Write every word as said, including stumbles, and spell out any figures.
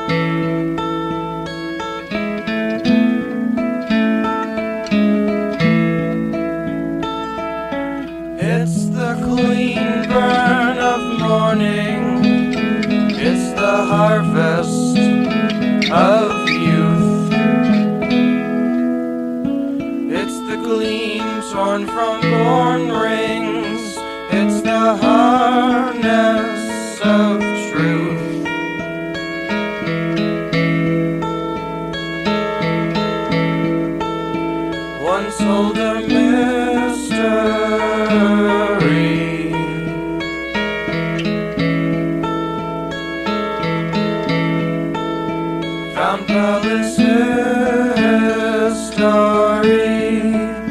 It's the clean burn of morning, it's the harvest of youth, it's the gleam torn from born rings, it's the harness of truth. Once told a mystery, found palace history.